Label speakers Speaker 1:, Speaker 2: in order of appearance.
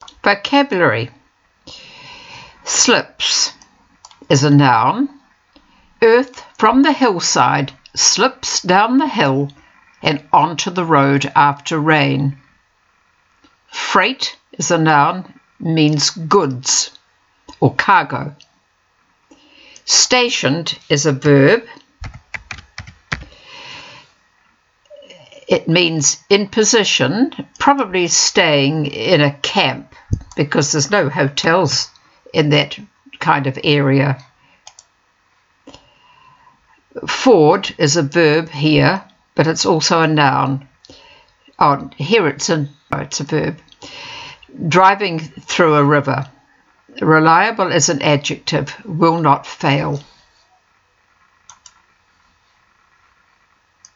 Speaker 1: Vocabulary. Slips is a noun. Earth from the hillside slips down the hill and onto the road after rain. Freight is a noun, means goods or cargo. Stationed is a verb. It means in position, probably staying in a camp because there's no hotels in that kind of area. Ford is a verb here, but it's also a noun. Oh, here it's a verb. Driving through a river. Reliable is an adjective, will not fail.